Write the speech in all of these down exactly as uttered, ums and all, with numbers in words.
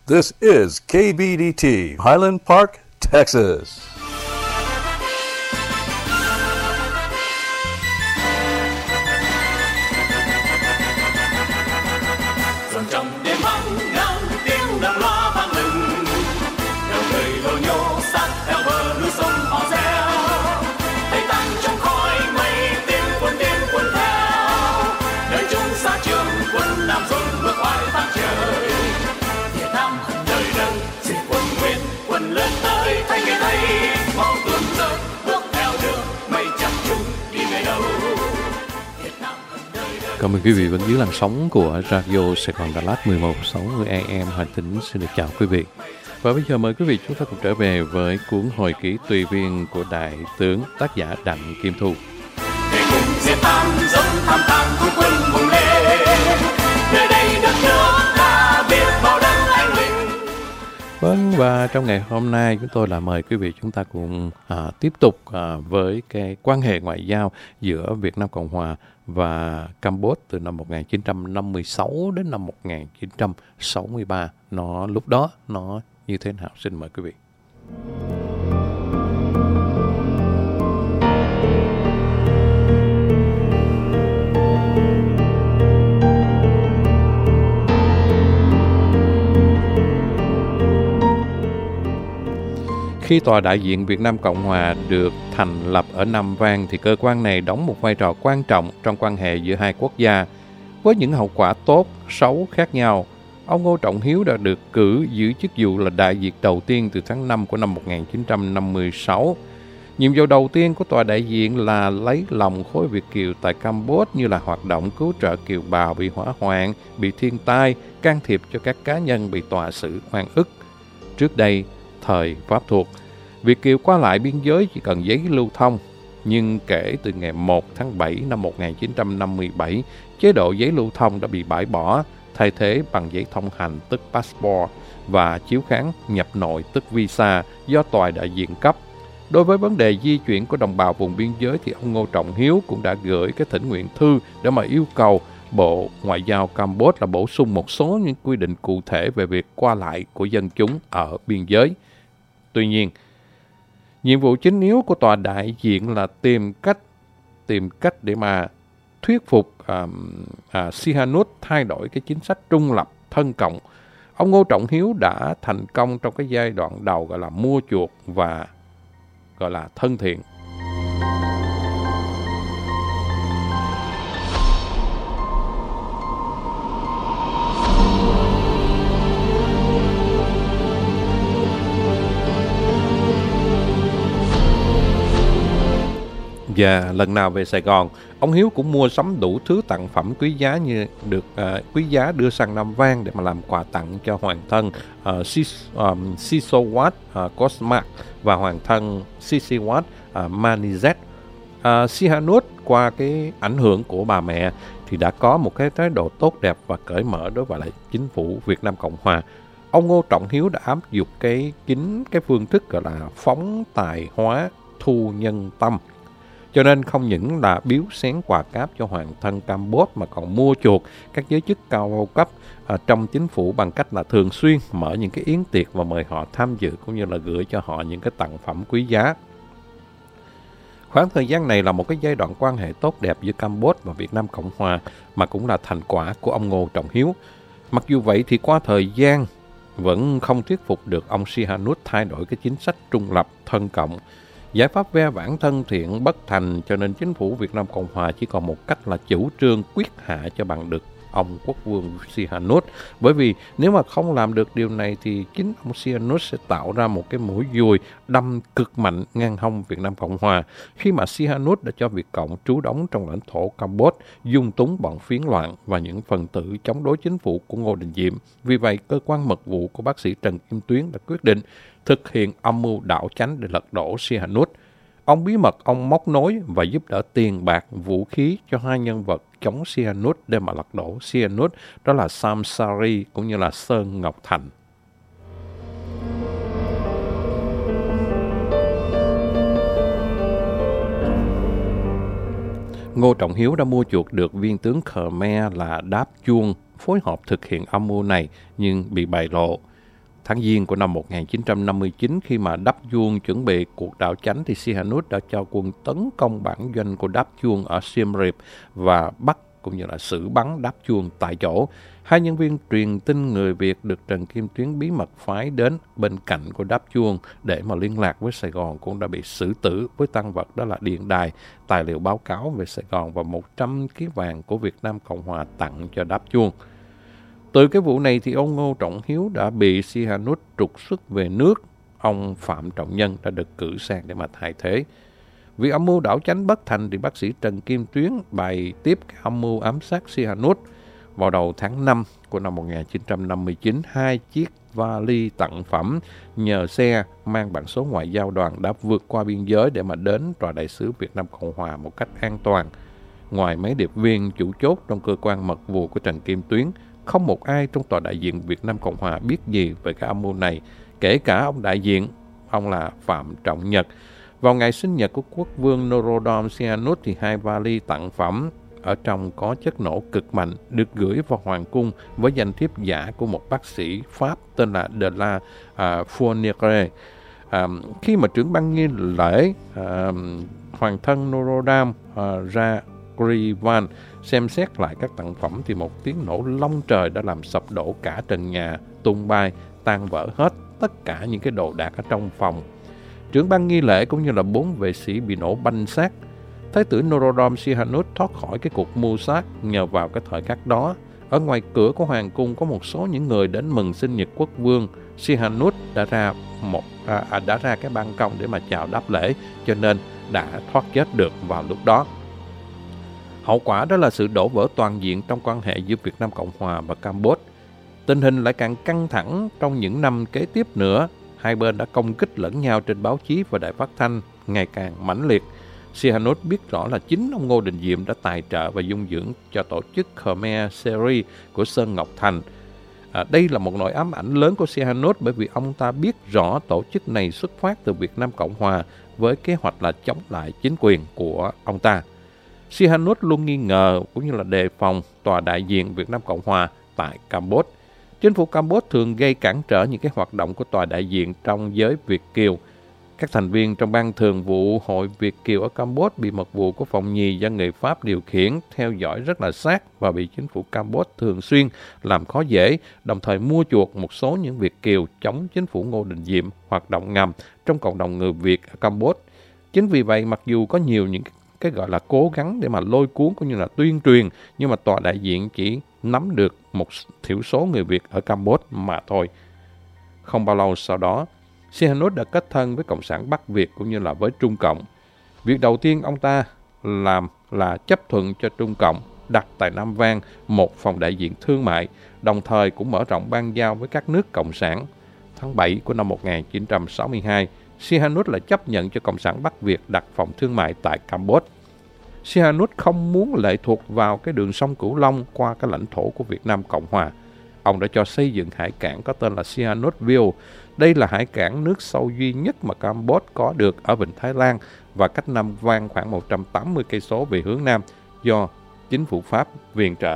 This is K B D T, Highland Park, Texas. Dòng trong đêm vắng ngắm tiếng đàn loa vang lừng, theo người lội nhô sát theo bờ núi sông họ reo, tay tan trong khói mây tiếng quân tiếng quân theo, đời chung xa trường quân Nam dồn bước oai vang trời, Việt Nam hận đời đấng diệt quân Nguyên, quân lên tới thay ngày thay máu tuôn rơi bước theo đường mây chập trùng đi về đâu. Cảm ơn quý vị vẫn dưới làn sóng của Radio Sài Gòn Đà Lạt mười một sáu mươi A M Hà Tĩnh xin được chào quý vị. Và bây giờ mời quý vị chúng ta cùng trở về với cuốn hồi ký tùy viên của Đại tướng tác giả Đặng Kim Thu. Để cùng diệt tan giống tham tàn của quân hùng lê, nơi đây đất nước ta biết bao đấng anh linh. Vâng, và trong ngày hôm nay chúng tôi là mời quý vị chúng ta cùng à, tiếp tục à, với cái quan hệ ngoại giao giữa Việt Nam Cộng Hòa và Campuchia từ năm một nghìn chín trăm năm mươi sáu đến năm một nghìn chín trăm sáu mươi ba. Nó lúc đó nó như thế nào? Xin mời quý vị. Khi Tòa đại diện Việt Nam Cộng Hòa được thành lập ở Nam Vang thì cơ quan này đóng một vai trò quan trọng trong quan hệ giữa hai quốc gia. Với những hậu quả tốt, xấu khác nhau, ông Ngô Trọng Hiếu đã được cử giữ chức vụ là đại diện đầu tiên từ tháng năm của năm một nghìn chín trăm năm mươi sáu. Nhiệm vụ đầu tiên của Tòa đại diện là lấy lòng khối Việt Kiều tại Campuchia như là hoạt động cứu trợ kiều bào bị hỏa hoạn, bị thiên tai, can thiệp cho các cá nhân bị tòa xử oan ức. Trước đây, thời Pháp thuộc, Việt Kiều qua lại biên giới chỉ cần giấy lưu thông, nhưng kể từ ngày một tháng bảy năm một nghìn chín trăm năm mươi bảy, chế độ giấy lưu thông đã bị bãi bỏ, thay thế bằng giấy thông hành tức passport và chiếu kháng nhập nội tức visa do Tòa đại diện cấp. Đối với vấn đề di chuyển của đồng bào vùng biên giới thì ông Ngô Trọng Hiếu cũng đã gửi cái thỉnh nguyện thư để mà yêu cầu Bộ Ngoại giao Campuchia là bổ sung một số những quy định cụ thể về việc qua lại của dân chúng ở biên giới. Tuy nhiên, nhiệm vụ chính yếu của Tòa đại diện là tìm cách tìm cách để mà thuyết phục uh, uh, Sihanouk thay đổi cái chính sách trung lập thân cộng. Ông Ngô Trọng Hiếu đã thành công trong cái giai đoạn đầu gọi là mua chuộc và gọi là thân thiện. Và lần nào về Sài Gòn, ông Hiếu cũng mua sắm đủ thứ tặng phẩm quý giá như được uh, quý giá đưa sang Nam Vang để mà làm quà tặng cho hoàng thân uh, Sisowat uh, Kosmak và hoàng thân Sisiwat uh, Manizet. Uh, Sihanouk qua cái ảnh hưởng của bà mẹ thì đã có một cái thái độ tốt đẹp và cởi mở đối với lại chính phủ Việt Nam Cộng Hòa. Ông Ngô Trọng Hiếu đã áp dụng cái chính cái phương thức gọi là phóng tài hóa thu nhân tâm. Cho nên không những là biếu xén quà cáp cho hoàng thân Campuchia mà còn mua chuộc các giới chức cao cấp à, trong chính phủ bằng cách là thường xuyên mở những cái yến tiệc và mời họ tham dự cũng như là gửi cho họ những cái tặng phẩm quý giá. Khoảng thời gian này là một cái giai đoạn quan hệ tốt đẹp giữa Campuchia và Việt Nam Cộng Hòa mà cũng là thành quả của ông Ngô Trọng Hiếu. Mặc dù vậy thì qua thời gian vẫn không thuyết phục được ông Sihanouk thay đổi cái chính sách trung lập thân cộng. Giải pháp ve vãn thân thiện bất thành cho nên chính phủ Việt Nam Cộng Hòa chỉ còn một cách là chủ trương quyết hạ cho bằng được ông quốc vương Sihanouk. Bởi vì nếu mà không làm được điều này thì chính ông Sihanouk sẽ tạo ra một cái mũi dùi đâm cực mạnh ngang hông Việt Nam Cộng Hòa khi mà Sihanouk đã cho Việt Cộng trú đóng trong lãnh thổ Campuchia, dung túng bọn phiến loạn và những phần tử chống đối chính phủ của Ngô Đình Diệm. Vì vậy, cơ quan mật vụ của bác sĩ Trần Kim Tuyến đã quyết định thực hiện âm mưu đảo chánh để lật đổ Sihanouk. Ông bí mật ông móc nối và giúp đỡ tiền bạc, vũ khí cho hai nhân vật chống Sihanouk để mà lật đổ Sihanouk, đó là Sam Sari cũng như là Sơn Ngọc Thành. Ngô Trọng Hiếu đã mua chuộc được viên tướng Khmer là Đáp Chuông phối hợp thực hiện âm mưu này nhưng bị bại lộ. Tháng Giêng của năm một nghìn chín trăm năm mươi chín, khi mà Đáp Chuông chuẩn bị cuộc đảo chánh thì Sihanouk đã cho quân tấn công bản doanh của Đáp Chuông ở Siem Reap và bắt cũng như là xử bắn Đáp Chuông tại chỗ. Hai nhân viên truyền tin người Việt được Trần Kim Tuyến bí mật phái đến bên cạnh của Đáp Chuông để mà liên lạc với Sài Gòn cũng đã bị xử tử với tang vật đó là điện đài, tài liệu báo cáo về Sài Gòn và một trăm ký vàng của Việt Nam Cộng Hòa tặng cho Đáp Chuông. Từ cái vụ này thì ông Ngô Trọng Hiếu đã bị Sihanouk trục xuất về nước. Ông Phạm Trọng Nhân đã được cử sang để mà thay thế. Vì âm mưu đảo chánh bất thành thì bác sĩ Trần Kim Tuyến bày tiếp cái âm mưu ám sát Sihanouk. Vào đầu tháng năm của năm một nghìn chín trăm năm mươi chín, hai chiếc vali tặng phẩm nhờ xe mang bản số ngoại giao đoàn đã vượt qua biên giới để mà đến tòa đại sứ Việt Nam Cộng Hòa một cách an toàn. Ngoài mấy điệp viên chủ chốt trong cơ quan mật vụ của Trần Kim Tuyến, không một ai trong tòa đại diện Việt Nam Cộng Hòa biết gì về cái âm mưu này, kể cả ông đại diện, ông là Phạm Trọng Nhật. Vào ngày sinh nhật của quốc vương Norodom Sihanouk thì hai vali tặng phẩm ở trong có chất nổ cực mạnh được gửi vào hoàng cung với danh thiếp giả của một bác sĩ Pháp tên là De la uh, Fournière. Uh, khi mà trưởng ban nghi lễ uh, hoàng thân Norodom uh, ra Grivan xem xét lại các tặng phẩm thì một tiếng nổ long trời đã làm sập đổ cả trần nhà, tung bay, tan vỡ hết tất cả những cái đồ đạc ở trong phòng. Trưởng ban nghi lễ cũng như là bốn vệ sĩ bị nổ banh xác. Thái tử Norodom Sihanouk thoát khỏi cái cuộc mưu sát nhờ vào cái thời khắc đó. Ở ngoài cửa của hoàng cung có một số những người đến mừng sinh nhật quốc vương. Sihanouk đã ra một à, đã ra cái ban công để mà chào đáp lễ, cho nên đã thoát chết được vào lúc đó. Hậu quả đó là sự đổ vỡ toàn diện trong quan hệ giữa Việt Nam Cộng Hòa và Campuchia. Tình hình lại càng căng thẳng trong những năm kế tiếp nữa. Hai bên đã công kích lẫn nhau trên báo chí và đài phát thanh ngày càng mãnh liệt. Sihanouk biết rõ là chính ông Ngô Đình Diệm đã tài trợ và dung dưỡng cho tổ chức Khmer Seri của Sơn Ngọc Thành. À, đây là một nỗi ám ảnh lớn của Sihanouk bởi vì ông ta biết rõ tổ chức này xuất phát từ Việt Nam Cộng Hòa với kế hoạch là chống lại chính quyền của ông ta. Sihanouk luôn nghi ngờ cũng như là đề phòng tòa đại diện Việt Nam Cộng Hòa tại Campuchia. Chính phủ Campuchia thường gây cản trở những cái hoạt động của tòa đại diện trong giới Việt Kiều. Các thành viên trong ban thường vụ Hội Việt Kiều ở Campuchia bị mật vụ của phòng nhì do người Pháp điều khiển, theo dõi rất là sát và bị chính phủ Campuchia thường xuyên làm khó dễ, đồng thời mua chuộc một số những Việt Kiều chống chính phủ Ngô Đình Diệm hoạt động ngầm trong cộng đồng người Việt ở Campuchia. Chính vì vậy, mặc dù có nhiều những cái gọi là cố gắng để mà lôi cuốn cũng như là tuyên truyền, nhưng mà tòa đại diện chỉ nắm được một thiểu số người Việt ở Campuchia mà thôi. Không bao lâu sau đó, Sihanouk đã kết thân với Cộng sản Bắc Việt cũng như là với Trung Cộng. Việc đầu tiên ông ta làm là chấp thuận cho Trung Cộng đặt tại Nam Vang một phòng đại diện thương mại, đồng thời cũng mở rộng ban giao với các nước Cộng sản. Tháng bảy của năm một nghìn chín trăm sáu mươi hai, Sihanouk lại chấp nhận cho Cộng sản Bắc Việt đặt phòng thương mại tại Campuchia. Sihanouk không muốn lệ thuộc vào cái đường sông Cửu Long qua cái lãnh thổ của Việt Nam Cộng Hòa. Ông đã cho xây dựng hải cảng có tên là Sihanoukville. Đây là hải cảng nước sâu duy nhất mà Campuchia có được ở Vịnh Thái Lan và cách Nam Vang khoảng một trăm tám mươi cây số về hướng Nam do chính phủ Pháp viện trợ.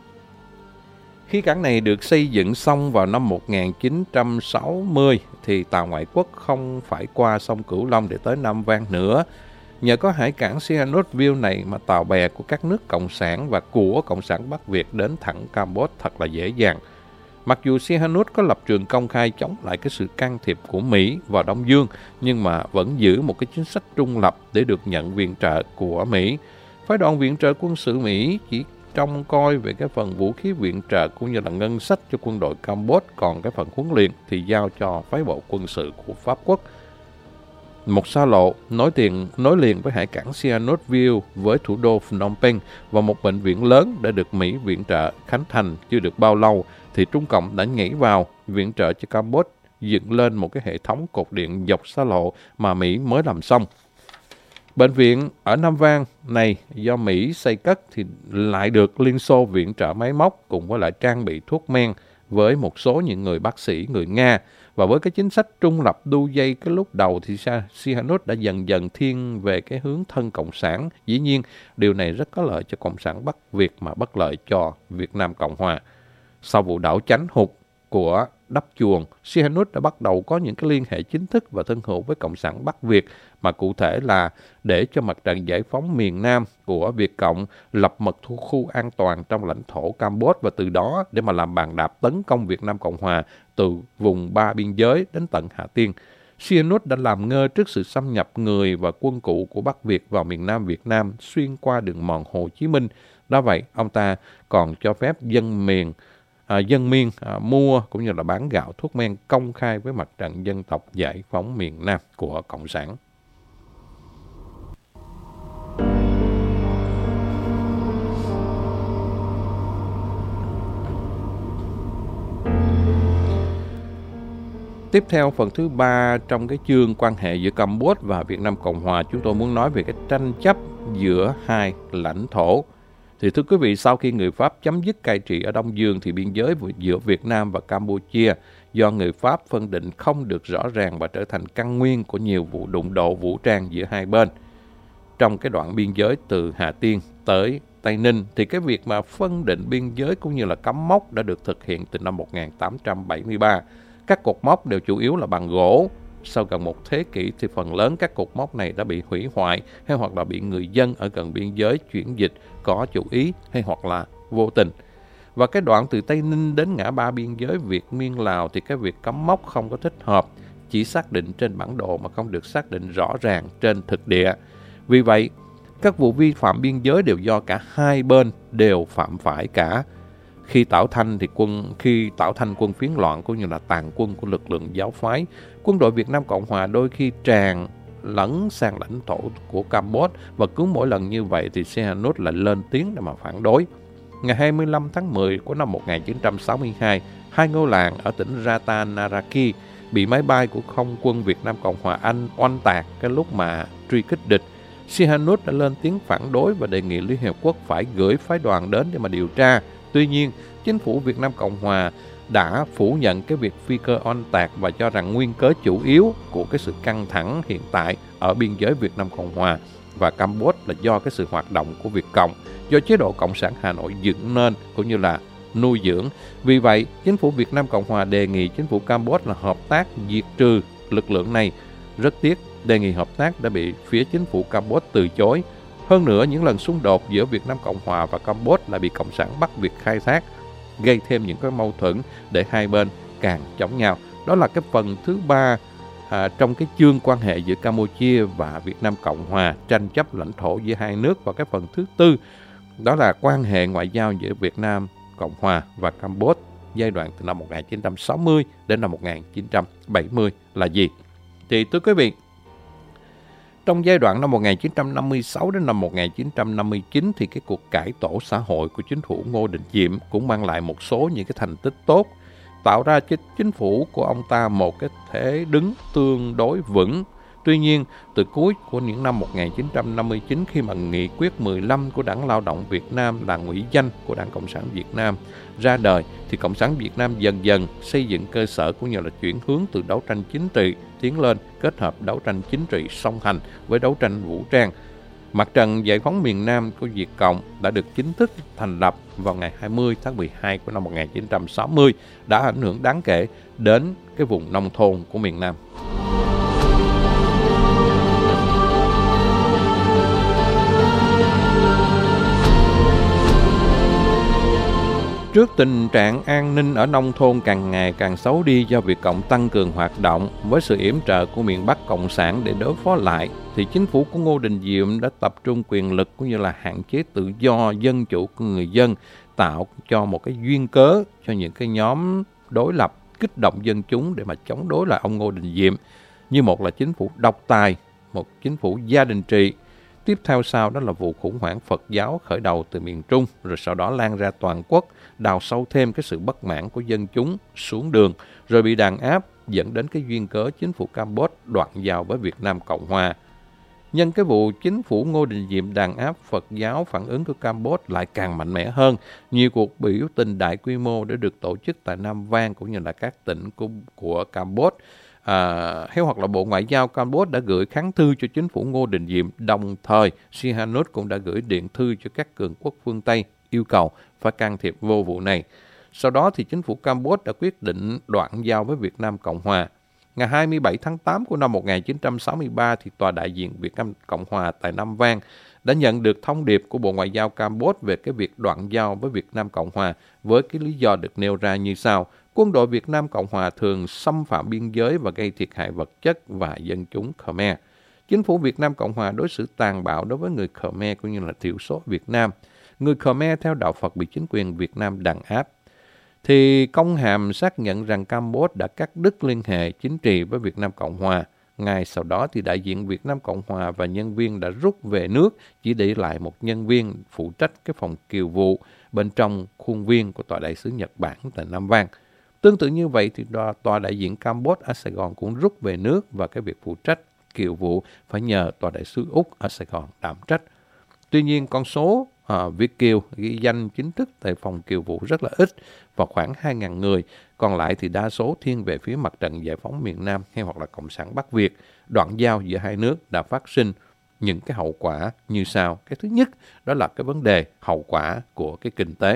Khi cảng này được xây dựng xong vào năm một nghìn chín trăm sáu mươi thì tàu ngoại quốc không phải qua sông Cửu Long để tới Nam Vang nữa. Nhờ có hải cảng Sihanoukville này mà tàu bè của các nước Cộng sản và của Cộng sản Bắc Việt đến thẳng Campuchia thật là dễ dàng. Mặc dù Sihanouk có lập trường công khai chống lại cái sự can thiệp của Mỹ vào Đông Dương, nhưng mà vẫn giữ một cái chính sách trung lập để được nhận viện trợ của Mỹ. Phái đoàn viện trợ quân sự Mỹ chỉ trông coi về cái phần vũ khí viện trợ cũng như là ngân sách cho quân đội Campuchia, còn cái phần huấn luyện thì giao cho phái bộ quân sự của Pháp quốc. Một xa lộ nối tiền nối liền với hải cảng Sihanoukville với thủ đô Phnom Penh và một bệnh viện lớn đã được Mỹ viện trợ khánh thành chưa được bao lâu thì Trung Cộng đã nhảy vào viện trợ cho Campuchia dựng lên một cái hệ thống cột điện dọc xa lộ mà Mỹ mới làm xong. Bệnh viện ở Nam Vang này do Mỹ xây cất thì lại được Liên Xô viện trợ máy móc cùng với lại trang bị thuốc men với một số những người bác sĩ người Nga. Và với cái chính sách trung lập đu dây cái lúc đầu thì Sihanouk đã dần dần thiên về cái hướng thân Cộng sản. Dĩ nhiên, điều này rất có lợi cho Cộng sản Bắc Việt mà bất lợi cho Việt Nam Cộng Hòa. Sau vụ đảo chánh hụt của đắp chuồng, Sihanouk đã bắt đầu có những cái liên hệ chính thức và thân hữu với Cộng sản Bắc Việt, mà cụ thể là để cho mặt trận giải phóng miền Nam của Việt Cộng lập một khu an toàn trong lãnh thổ Campuchia, và từ đó để mà làm bàn đạp tấn công Việt Nam Cộng Hòa từ vùng ba biên giới đến tận Hà Tiên. Sihanouk đã làm ngơ trước sự xâm nhập người và quân cụ của Bắc Việt vào miền Nam Việt Nam xuyên qua đường mòn Hồ Chí Minh. Đó vậy, ông ta còn cho phép dân miền À, dân miên à, mua cũng như là bán gạo thuốc men công khai với mặt trận dân tộc giải phóng miền Nam của Cộng sản. Tiếp theo, phần thứ ba trong cái chương quan hệ giữa Campuchia và Việt Nam Cộng Hòa, chúng tôi muốn nói về cái tranh chấp giữa hai lãnh thổ. Thì thưa quý vị, sau khi người Pháp chấm dứt cai trị ở Đông Dương thì biên giới giữa Việt Nam và Campuchia do người Pháp phân định không được rõ ràng và trở thành căn nguyên của nhiều vụ đụng độ vũ trang giữa hai bên. Trong cái đoạn biên giới từ Hà Tiên tới Tây Ninh thì cái việc mà phân định biên giới cũng như là cắm mốc đã được thực hiện từ năm một nghìn tám trăm bảy mươi ba. Các cột mốc đều chủ yếu là bằng gỗ. Sau gần một thế kỷ thì phần lớn các cột mốc này đã bị hủy hoại hay hoặc là bị người dân ở gần biên giới chuyển dịch có chủ ý hay hoặc là vô tình. Và cái đoạn từ Tây Ninh đến ngã ba biên giới Việt Miên Lào thì cái việc cắm mốc không có thích hợp, chỉ xác định trên bản đồ mà không được xác định rõ ràng trên thực địa. Vì vậy, các vụ vi phạm biên giới đều do cả hai bên đều phạm phải cả. Khi tạo thành thì quân khi tạo thành quân phiến loạn cũng như là tàn quân của lực lượng giáo phái, quân đội Việt Nam Cộng Hòa đôi khi tràn lẫn sang lãnh thổ của Campuchia, và cứ mỗi lần như vậy thì Sihanouk lại lên tiếng để mà phản đối. Ngày hai mươi lăm tháng mười của năm một nghìn chín trăm sáu mươi hai, hai ngôi làng ở tỉnh Ratanaraki bị máy bay của không quân Việt Nam Cộng Hòa Anh oanh tạc cái lúc mà truy kích địch. Sihanouk đã lên tiếng phản đối và đề nghị Liên Hiệp Quốc phải gửi phái đoàn đến để mà điều tra. Tuy nhiên, chính phủ Việt Nam Cộng Hòa đã phủ nhận cái việc phi cơ oanh tạc và cho rằng nguyên cớ chủ yếu của cái sự căng thẳng hiện tại ở biên giới Việt Nam Cộng Hòa và Campuchia là do cái sự hoạt động của Việt Cộng, do chế độ Cộng sản Hà Nội dựng nên cũng như là nuôi dưỡng. Vì vậy, chính phủ Việt Nam Cộng Hòa đề nghị chính phủ Campuchia là hợp tác diệt trừ lực lượng này. Rất tiếc, đề nghị hợp tác đã bị phía chính phủ Campuchia từ chối. Hơn nữa, những lần xung đột giữa Việt Nam Cộng Hòa và Campuchia lại bị Cộng sản Bắc Việt khai thác, gây thêm những cái mâu thuẫn để hai bên càng chống nhau. Đó là cái phần thứ ba à, trong cái chương quan hệ giữa Campuchia và Việt Nam Cộng Hòa, tranh chấp lãnh thổ giữa hai nước. Và cái phần thứ tư đó là quan hệ ngoại giao giữa Việt Nam Cộng Hòa và Campuchia giai đoạn từ năm một nghìn chín trăm sáu mươi đến năm một nghìn chín trăm bảy mươi là gì? Thì thưa quý vị, trong giai đoạn năm một nghìn chín trăm năm mươi sáu đến năm một nghìn chín trăm năm mươi chín thì cái cuộc cải tổ xã hội của chính phủ Ngô Đình Diệm cũng mang lại một số những cái thành tích tốt, tạo ra cho chính phủ của ông ta một cái thế đứng tương đối vững. Tuy nhiên, từ cuối của những năm một nghìn chín trăm năm mươi chín, khi mà nghị quyết mười lăm của Đảng Lao động Việt Nam là ngụy danh của Đảng Cộng sản Việt Nam ra đời, thì Cộng sản Việt Nam dần dần xây dựng cơ sở cũng như là chuyển hướng từ đấu tranh chính trị tiến lên kết hợp đấu tranh chính trị song hành với đấu tranh vũ trang. Mặt trận giải phóng miền Nam của Việt Cộng đã được chính thức thành lập vào ngày hai mươi tháng mười hai của năm một nghìn chín trăm sáu mươi, đã ảnh hưởng đáng kể đến cái vùng nông thôn của miền Nam. Trước tình trạng an ninh ở nông thôn càng ngày càng xấu đi do Việt Cộng tăng cường hoạt động với sự yểm trợ của miền Bắc Cộng sản để đối phó lại, thì chính phủ của Ngô Đình Diệm đã tập trung quyền lực cũng như là hạn chế tự do dân chủ của người dân, tạo cho một cái duyên cớ cho những cái nhóm đối lập kích động dân chúng để mà chống đối lại ông Ngô Đình Diệm, như một là chính phủ độc tài, một chính phủ gia đình trị. Tiếp theo sau đó là vụ khủng hoảng Phật giáo khởi đầu từ miền Trung, rồi sau đó lan ra toàn quốc, đào sâu thêm cái sự bất mãn của dân chúng xuống đường, rồi bị đàn áp, dẫn đến cái duyên cớ chính phủ Campuchia đoạn giao với Việt Nam Cộng Hòa. Nhân cái vụ chính phủ Ngô Đình Diệm đàn áp Phật giáo, phản ứng của Campuchia lại càng mạnh mẽ hơn. Nhiều cuộc biểu tình đại quy mô đã được tổ chức tại Nam Vang cũng như là các tỉnh của, của Campuchia. À, hay hoặc là Bộ Ngoại giao Campuchia đã gửi kháng thư cho chính phủ Ngô Đình Diệm, đồng thời Sihanouk cũng đã gửi điện thư cho các cường quốc phương Tây yêu cầu phải can thiệp vô vụ này. Sau đó thì chính phủ Campuchia đã quyết định đoạn giao với Việt Nam Cộng Hòa. Ngày hai mươi bảy tháng tám của năm một nghìn chín trăm sáu mươi ba, thì Tòa đại diện Việt Nam Cộng Hòa tại Nam Vang đã nhận được thông điệp của Bộ Ngoại giao Campuchia về cái việc đoạn giao với Việt Nam Cộng Hòa với cái lý do được nêu ra như sau. Quân đội Việt Nam Cộng Hòa thường xâm phạm biên giới và gây thiệt hại vật chất và dân chúng Khmer. Chính phủ Việt Nam Cộng Hòa đối xử tàn bạo đối với người Khmer cũng như là thiểu số Việt Nam. Người Khmer theo đạo Phật bị chính quyền Việt Nam đàn áp. Thì công hàm xác nhận rằng Campuchia đã cắt đứt liên hệ chính trị với Việt Nam Cộng Hòa. Ngay sau đó thì đại diện Việt Nam Cộng Hòa và nhân viên đã rút về nước, chỉ để lại một nhân viên phụ trách cái phòng kiều vụ bên trong khuôn viên của Tòa đại sứ Nhật Bản tại Nam Vang. Tương tự như vậy thì Tòa đại diện Campuchia ở Sài Gòn cũng rút về nước và cái việc phụ trách kiều vụ phải nhờ Tòa đại sứ Úc ở Sài Gòn đảm trách. Tuy nhiên con số à, Việt kiều ghi danh chính thức tại phòng kiều vụ rất là ít, vào khoảng hai nghìn người, còn lại thì đa số thiên về phía mặt trận giải phóng miền Nam hay hoặc là Cộng sản Bắc Việt. Đoạn giao giữa hai nước đã phát sinh những cái hậu quả như sau. Cái thứ nhất đó là cái vấn đề hậu quả của cái kinh tế.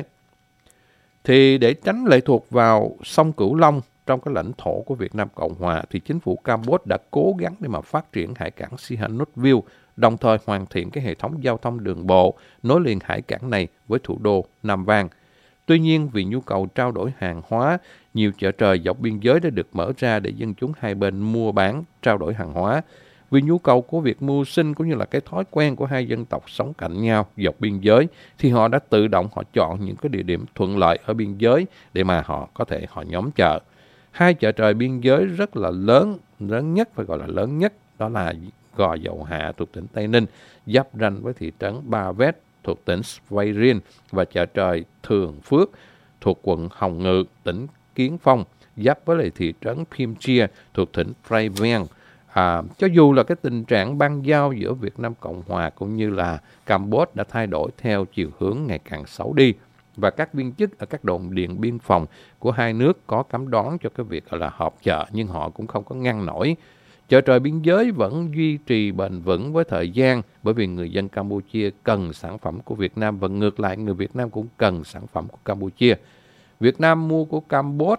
Thì để tránh lệ thuộc vào sông Cửu Long trong cái lãnh thổ của Việt Nam Cộng Hòa, thì chính phủ Campuchia đã cố gắng để mà phát triển hải cảng Sihanoukville, đồng thời hoàn thiện cái hệ thống giao thông đường bộ nối liền hải cảng này với thủ đô Nam Vang. Tuy nhiên, vì nhu cầu trao đổi hàng hóa, nhiều chợ trời dọc biên giới đã được mở ra để dân chúng hai bên mua bán, trao đổi hàng hóa. Vì nhu cầu của việc mưu sinh cũng như là cái thói quen của hai dân tộc sống cạnh nhau dọc biên giới, thì họ đã tự động họ chọn những cái địa điểm thuận lợi ở biên giới để mà họ có thể họ nhóm chợ. Hai chợ trời biên giới rất là lớn, lớn nhất phải gọi là lớn nhất, đó là Gò Dầu Hạ thuộc tỉnh Tây Ninh, giáp ranh với thị trấn Ba Vét thuộc tỉnh Svay Riêng, và chợ trời Thường Phước thuộc quận Hồng Ngự, tỉnh Kiến Phong, giáp với lại thị trấn Phim Chia thuộc tỉnh Phray Vang. À, cho dù là cái tình trạng bang giao giữa Việt Nam Cộng Hòa cũng như là Campuchia đã thay đổi theo chiều hướng ngày càng xấu đi, và các viên chức ở các đồn điện biên phòng của hai nước có cấm đoán cho cái việc là họp chợ, nhưng họ cũng không có ngăn nổi. Chợ trời biên giới vẫn duy trì bền vững với thời gian, bởi vì người dân Campuchia cần sản phẩm của Việt Nam và ngược lại người Việt Nam cũng cần sản phẩm của Campuchia. Việt Nam mua của Campuchia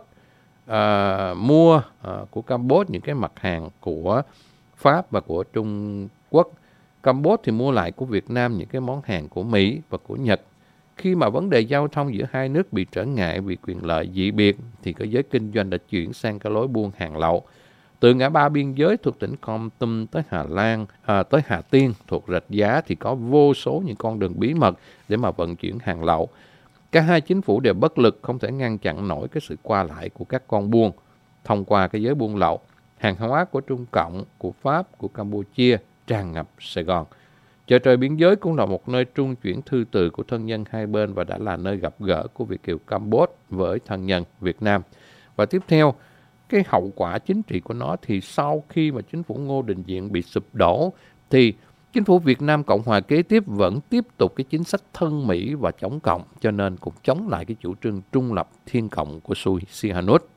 à, mua à, của Campuchia những cái mặt hàng của Pháp và của Trung Quốc. Campuchia thì mua lại của Việt Nam những cái món hàng của Mỹ và của Nhật. Khi mà vấn đề giao thông giữa hai nước bị trở ngại vì quyền lợi dị biệt, thì cái giới kinh doanh đã chuyển sang cái lối buôn hàng lậu. Từ ngã ba biên giới thuộc tỉnh Kon Tum tới Hà Lan, à, tới Hà Tiên thuộc Rạch Giá thì có vô số những con đường bí mật để mà vận chuyển hàng lậu. Cả hai chính phủ đều bất lực, không thể ngăn chặn nổi cái sự qua lại của các con buôn. Thông qua cái giới buôn lậu, hàng hóa của Trung Cộng, của Pháp, của Campuchia tràn ngập Sài Gòn. Chợ trời biên giới cũng là một nơi trung chuyển thư từ của thân nhân hai bên và đã là nơi gặp gỡ của Việt kiều Campuchia với thân nhân Việt Nam. Và tiếp theo, cái hậu quả chính trị của nó thì sau khi mà chính phủ Ngô Đình Diệm bị sụp đổ, thì chính phủ Việt Nam Cộng Hòa kế tiếp vẫn tiếp tục cái chính sách thân Mỹ và chống Cộng, cho nên cũng chống lại cái chủ trương trung lập thiên cộng của Sihanouk.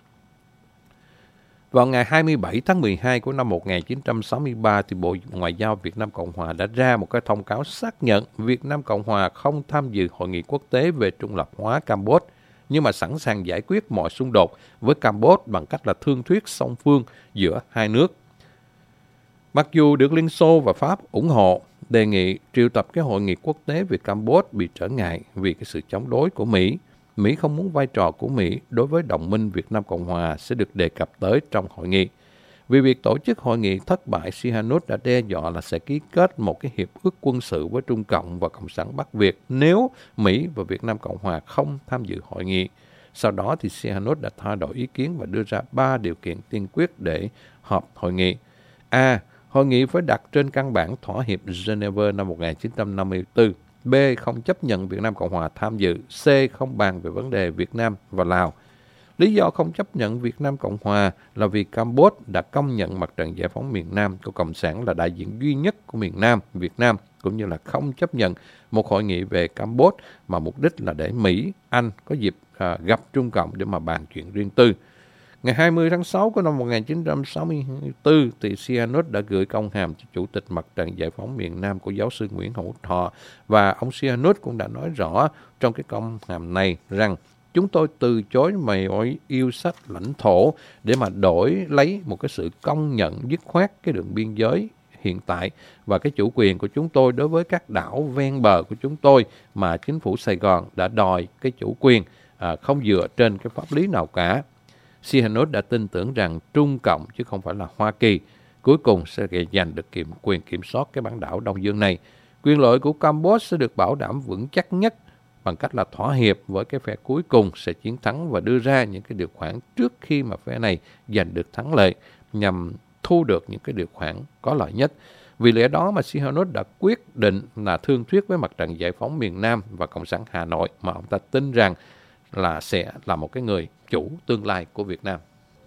Vào ngày hai mươi bảy tháng mười hai của năm một nghìn chín trăm sáu mươi ba, thì Bộ Ngoại giao Việt Nam Cộng Hòa đã ra một cái thông cáo xác nhận Việt Nam Cộng Hòa không tham dự hội nghị quốc tế về trung lập hóa Campuchia, nhưng mà sẵn sàng giải quyết mọi xung đột với Campuchia bằng cách là thương thuyết song phương giữa hai nước. Mặc dù được Liên Xô và Pháp ủng hộ, đề nghị triệu tập cái hội nghị quốc tế về Campuchia bị trở ngại vì cái sự chống đối của Mỹ. Mỹ không muốn vai trò của Mỹ đối với đồng minh Việt Nam Cộng Hòa sẽ được đề cập tới trong hội nghị. Vì việc tổ chức hội nghị thất bại, Sihanouk đã đe dọa là sẽ ký kết một cái hiệp ước quân sự với Trung Cộng và Cộng sản Bắc Việt nếu Mỹ và Việt Nam Cộng Hòa không tham dự hội nghị. Sau đó thì Sihanouk đã thay đổi ý kiến và đưa ra ba điều kiện tiên quyết để họp hội nghị. A. Hội nghị phải đặt trên căn bản thỏa hiệp Geneva năm một nghìn chín trăm năm mươi tư. B. Không chấp nhận Việt Nam Cộng Hòa tham dự. C. Không bàn về vấn đề Việt Nam và Lào. Lý do không chấp nhận Việt Nam Cộng Hòa là vì Campuchia đã công nhận Mặt trận Giải phóng miền Nam của Cộng sản là đại diện duy nhất của miền Nam, Việt Nam, cũng như là không chấp nhận một hội nghị về Campuchia mà mục đích là để Mỹ, Anh có dịp à, gặp Trung Cộng để mà bàn chuyện riêng tư. Ngày hai mươi tháng sáu của năm một nghìn chín trăm sáu mươi tư, thì Sihanouk đã gửi công hàm cho Chủ tịch Mặt trận Giải phóng miền Nam của giáo sư Nguyễn Hữu Thọ, và ông Sihanouk cũng đã nói rõ trong cái công hàm này rằng Chúng tôi từ chối mọi yêu sách lãnh thổ để mà đổi lấy một cái sự công nhận dứt khoát cái đường biên giới hiện tại và cái chủ quyền của chúng tôi đối với các đảo ven bờ của chúng tôi mà chính phủ Sài Gòn đã đòi cái chủ quyền à, không dựa trên cái pháp lý nào cả. Sihanouk đã tin tưởng rằng Trung Cộng chứ không phải là Hoa Kỳ cuối cùng sẽ giành được kiểm, quyền kiểm soát cái bán đảo Đông Dương này. Quyền lợi của Campuchia sẽ được bảo đảm vững chắc nhất bằng cách là thỏa hiệp với cái phe cuối cùng sẽ chiến thắng và đưa ra những cái điều khoản trước khi mà phe này giành được thắng lợi nhằm thu được những cái điều khoản có lợi nhất. Vì lẽ đó mà Sihanouk đã quyết định là thương thuyết với Mặt trận Giải phóng miền Nam và Cộng sản Hà Nội mà ông ta tin rằng là sẽ là một cái người chủ tương lai của Việt Nam.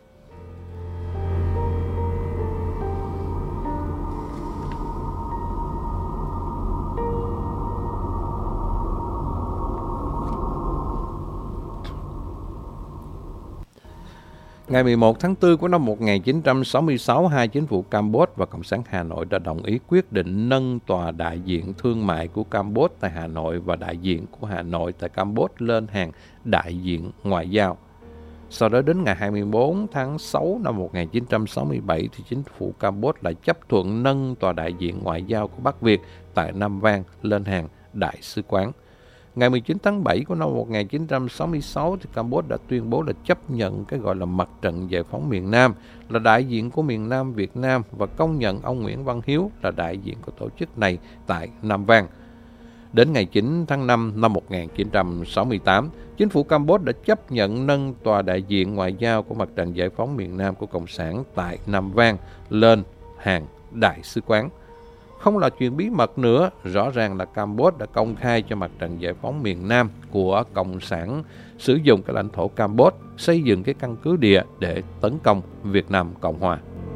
Ngày mười một tháng tư của năm một nghìn chín trăm sáu mươi sáu, hai chính phủ Campuchia và Cộng sản Hà Nội đã đồng ý quyết định nâng tòa đại diện thương mại của Campuchia tại Hà Nội và đại diện của Hà Nội tại Campuchia lên hàng đại diện ngoại giao. Sau đó đến ngày hai mươi bốn tháng sáu năm một nghìn chín trăm sáu mươi bảy thì chính phủ Campuchia lại chấp thuận nâng tòa đại diện ngoại giao của Bắc Việt tại Nam Vang lên hàng đại sứ quán. Ngày mười chín tháng bảy của năm một nghìn chín trăm sáu mươi sáu thì Campuchia đã tuyên bố là chấp nhận cái gọi là Mặt trận Giải phóng miền Nam là đại diện của miền Nam Việt Nam và công nhận ông Nguyễn Văn Hiếu là đại diện của tổ chức này tại Nam Vang. Đến ngày chín tháng năm năm một nghìn chín trăm sáu mươi tám, chính phủ Campuchia đã chấp nhận nâng tòa đại diện ngoại giao của Mặt trận Giải phóng miền Nam của Cộng sản tại Nam Vang lên hàng đại sứ quán. Không là chuyện bí mật nữa, rõ ràng là Campuchia đã công khai cho Mặt trận Giải phóng miền Nam của Cộng sản sử dụng cái lãnh thổ Campuchia xây dựng cái căn cứ địa để tấn công Việt Nam Cộng Hòa.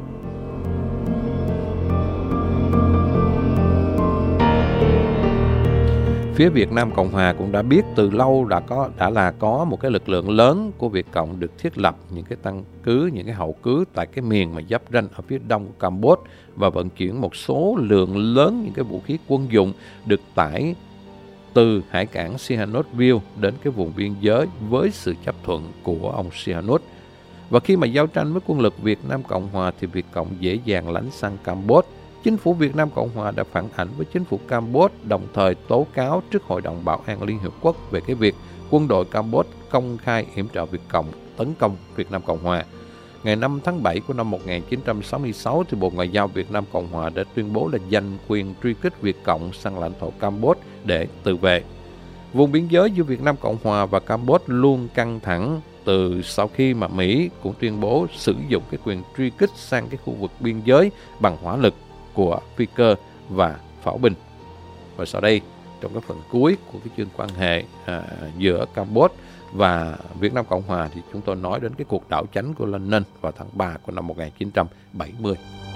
Phía Việt Nam Cộng Hòa cũng đã biết từ lâu đã có đã là có một cái lực lượng lớn của Việt Cộng được thiết lập những cái căn cứ, những cái hậu cứ tại cái miền mà giáp ranh ở phía đông của Campuchia và vận chuyển một số lượng lớn những cái vũ khí quân dụng được tải từ hải cảng Sihanoukville đến cái vùng biên giới với sự chấp thuận của ông Sihanouk. Và khi mà giao tranh với quân lực Việt Nam Cộng Hòa thì Việt Cộng dễ dàng lánh sang Campuchia. Chính phủ Việt Nam Cộng Hòa đã phản ảnh với chính phủ Campuchia, đồng thời tố cáo trước Hội đồng Bảo an Liên Hiệp Quốc về cái việc quân đội Campuchia công khai yểm trợ Việt Cộng tấn công Việt Nam Cộng Hòa. Ngày năm tháng bảy của năm một nghìn chín trăm sáu mươi sáu, thì Bộ Ngoại giao Việt Nam Cộng Hòa đã tuyên bố là giành quyền truy kích Việt Cộng sang lãnh thổ Campuchia để tự vệ. Vùng biên giới giữa Việt Nam Cộng Hòa và Campuchia luôn căng thẳng từ sau khi mà Mỹ cũng tuyên bố sử dụng cái quyền truy kích sang cái khu vực biên giới bằng hỏa lực của phi cơ và pháo binh. Và sau đây, trong cái phần cuối của cái chương quan hệ à, giữa Campuchia và Việt Nam Cộng Hòa thì chúng tôi nói đến cái cuộc đảo chánh của Lenin vào tháng ba của năm một nghìn chín trăm bảy mươi.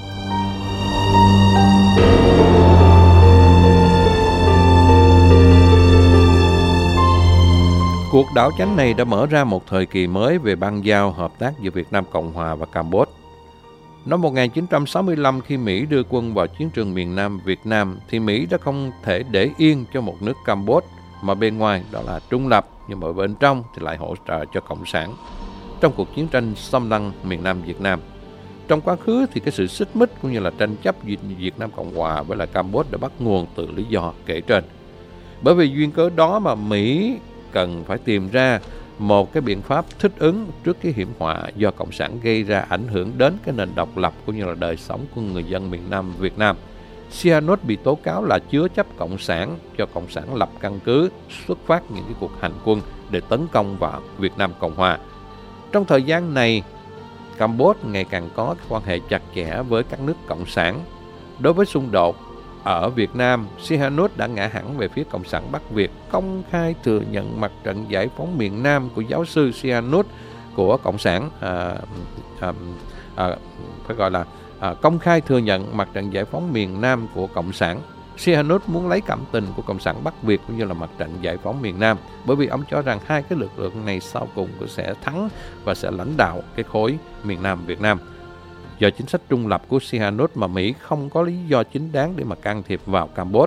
Cuộc đảo chánh này đã mở ra một thời kỳ mới về bang giao hợp tác giữa Việt Nam Cộng Hòa và Campuchia. Năm một nghìn chín trăm sáu mươi lăm, khi Mỹ đưa quân vào chiến trường miền Nam Việt Nam, thì Mỹ đã không thể để yên cho một nước Campuchia mà bên ngoài đó là trung lập, nhưng mà bên trong thì lại hỗ trợ cho Cộng sản trong cuộc chiến tranh xâm lăng miền Nam Việt Nam. Trong quá khứ thì cái sự xích mích cũng như là tranh chấp Việt Nam Cộng Hòa với lại Campuchia đã bắt nguồn từ lý do kể trên. Bởi vì duyên cớ đó mà Mỹ cần phải tìm ra một cái biện pháp thích ứng trước cái hiểm họa do Cộng sản gây ra ảnh hưởng đến cái nền độc lập cũng như là đời sống của người dân miền Nam Việt Nam. Sihanouk bị tố cáo là chứa chấp Cộng sản, cho Cộng sản lập căn cứ, xuất phát những cái cuộc hành quân để tấn công vào Việt Nam Cộng Hòa. Trong thời gian này, Campuchia ngày càng có quan hệ chặt chẽ với các nước Cộng sản. Đối với xung đột ở Việt Nam, Sihanouk đã ngã hẳn về phía Cộng sản Bắc Việt, công khai thừa nhận Mặt trận Giải phóng miền Nam của giáo sư Sihanouk của Cộng sản, à, à, à, phải gọi là à, công khai thừa nhận Mặt trận Giải phóng miền Nam của Cộng sản. Sihanouk muốn lấy cảm tình của Cộng sản Bắc Việt cũng như là Mặt trận Giải phóng miền Nam, bởi vì ông cho rằng hai cái lực lượng này sau cùng sẽ thắng và sẽ lãnh đạo cái khối miền Nam Việt Nam. Do chính sách trung lập của Sihanouk mà Mỹ không có lý do chính đáng để mà can thiệp vào Campuchia.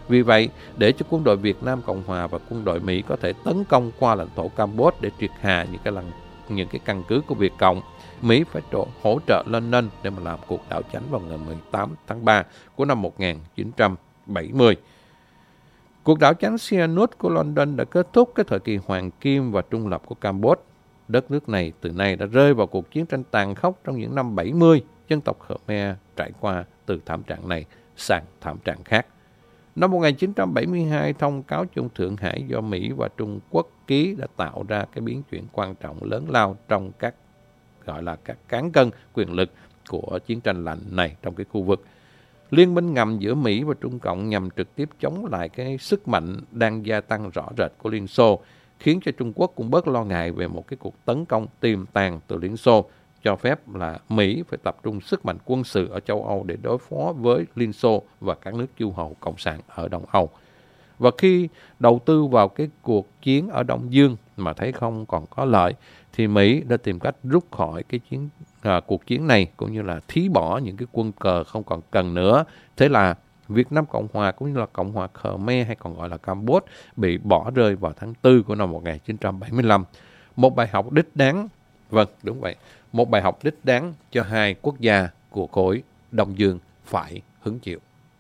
Vì vậy, để cho quân đội Việt Nam Cộng Hòa và quân đội Mỹ có thể tấn công qua lãnh thổ Campuchia để triệt hạ những cái lần những cái căn cứ của Việt Cộng, Mỹ phải trổ, hỗ trợ Lenin để mà làm cuộc đảo chánh vào ngày mười tám tháng ba của năm một nghìn chín trăm bảy mươi. Cuộc đảo chánh Sihanouk của London đã kết thúc cái thời kỳ hoàng kim và trung lập của Campuchia. Đất nước này từ nay đã rơi vào cuộc chiến tranh tàn khốc trong những năm bảy mươi, dân tộc Khmer trải qua từ thảm trạng này sang thảm trạng khác. Năm một nghìn chín trăm bảy mươi hai, thông cáo chung Thượng Hải do Mỹ và Trung Quốc ký đã tạo ra cái biến chuyển quan trọng lớn lao trong các gọi là các cán cân quyền lực của chiến tranh lạnh này trong cái khu vực. Liên minh ngầm giữa Mỹ và Trung Cộng nhằm trực tiếp chống lại cái sức mạnh đang gia tăng rõ rệt của Liên Xô, khiến cho Trung Quốc cũng bớt lo ngại về một cái cuộc tấn công tiềm tàng từ Liên Xô, cho phép là Mỹ phải tập trung sức mạnh quân sự ở châu Âu để đối phó với Liên Xô và các nước chư hầu cộng sản ở Đông Âu. Và khi đầu tư vào cái cuộc chiến ở Đông Dương mà thấy không còn có lợi, thì Mỹ đã tìm cách rút khỏi cái chiến à, cuộc chiến này, cũng như là thí bỏ những cái quân cờ không còn cần nữa. Thế là Việt Nam Cộng Hòa cũng như là Cộng hòa Khmer hay còn gọi là Campuchia bị bỏ rơi vào tháng tư của năm một nghìn chín trăm bảy mươi lăm. Một bài học đích đáng, vâng đúng vậy, một bài học đích đáng cho hai quốc gia của khối Đông Dương phải hứng chịu.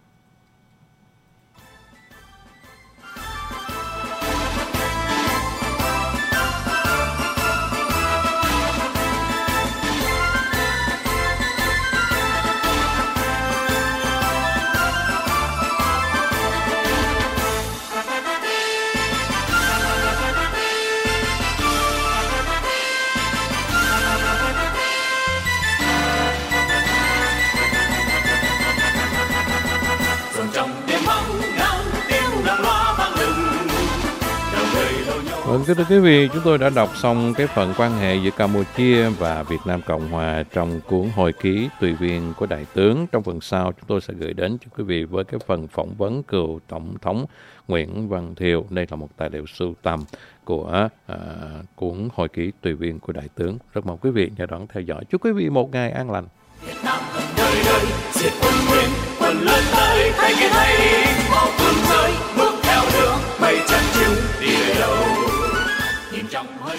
Vâng, thưa quý vị, chúng tôi đã đọc xong cái phần quan hệ giữa Campuchia và Việt Nam Cộng Hòa trong cuốn hồi ký tùy viên của Đại tướng. Trong phần sau, chúng tôi sẽ gửi đến cho quý vị với cái phần phỏng vấn cựu Tổng thống Nguyễn Văn Thiệu. Đây là một tài liệu sưu tầm của à, cuốn hồi ký tùy viên của Đại tướng. Rất mong quý vị nhớ đón theo dõi. Chúc quý vị một ngày an lành. Việt Nam đời đời diệt quân nguyên quân lớn